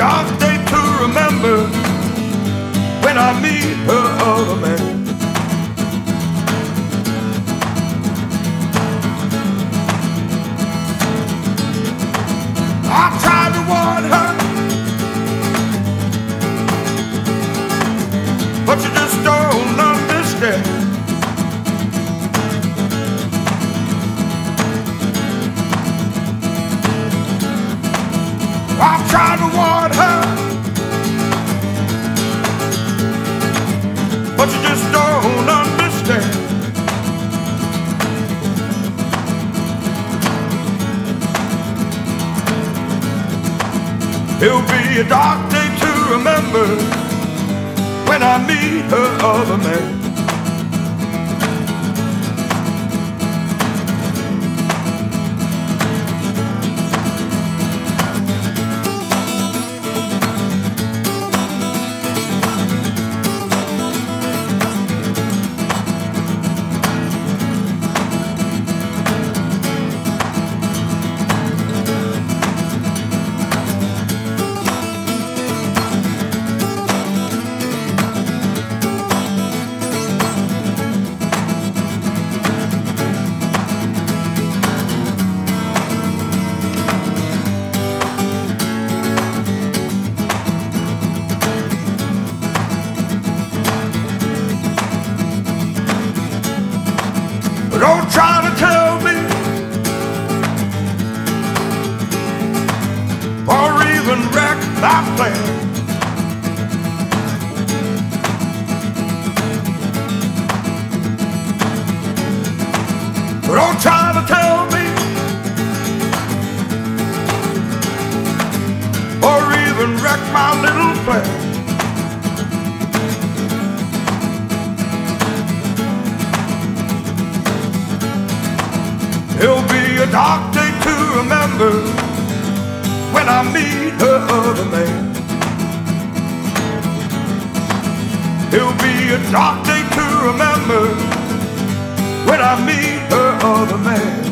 dark day to remember when I meet her other man. I tried to warn her, but you just don't understand. I tried to warn her, but you just don't understand. It'll be a dark day to remember when I meet her other man. Don't try to tell me or even wreck my plan. Don't try to tell me or even wreck my little plan. It'll be a dark day to remember when I meet her other man. It'll be a dark day to remember when I meet her other man.